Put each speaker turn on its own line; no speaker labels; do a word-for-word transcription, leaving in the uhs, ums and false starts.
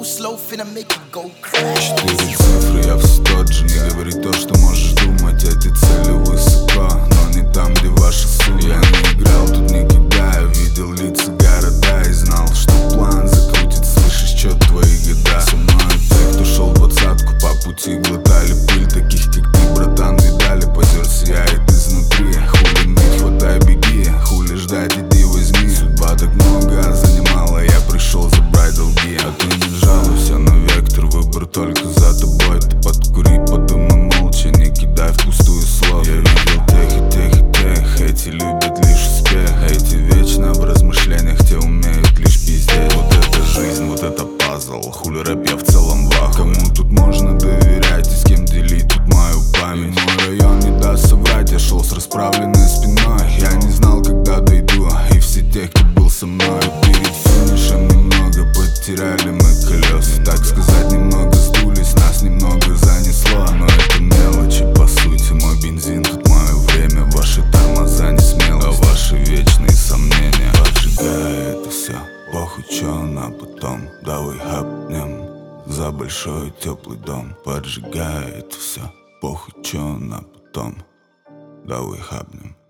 slow, finna make you go crazy.
Четыре цифры, я все тот же. Не говори то, что можешь думать, эти цели высоко, но не там, где ваша сумма. Я не играл тут никогда, я видел лица города и знал, что план закрутит свыше счет твои года. Со мной те, кто шел двадцатку по пути, глотали пыль, таких как ты, братан, видали. Позер сияет изнутри, хули ныть, хватай, беги, хули ждать, иди возьми. Судьба так много занимала, я пришел забрать долги. А ты не жалуйся на вектор, выбор только за тобой. Ты подкури, подумай молча, не кидай впустую слов. Я видел тех и тех и тех, эти любят лишь успех, эти вечно в размышлениях, те умеют лишь пиздеть. Вот это жизнь, вот это пазл, хули рэп, я в целом вах. Кому тут можно доверять и с кем делить тут мою память? Мой район не даст соврать, я шел с расправленной спиной. Я не знал, когда дойду, и все те, кто был со мной. Перед финишем немного потеряли мы колеса, так сказать, немного сдулись, нас немного занесло. Но это мелочи, по сути, мой бензин, тут мое время. Ваши тормоза не смелость, а ваши вечные сомнения. Поджигай это все, похуй, чё на потом. Давай хапнем за большой теплый дом. Поджигай это все, похуй, чё на потом. Давай хапнем.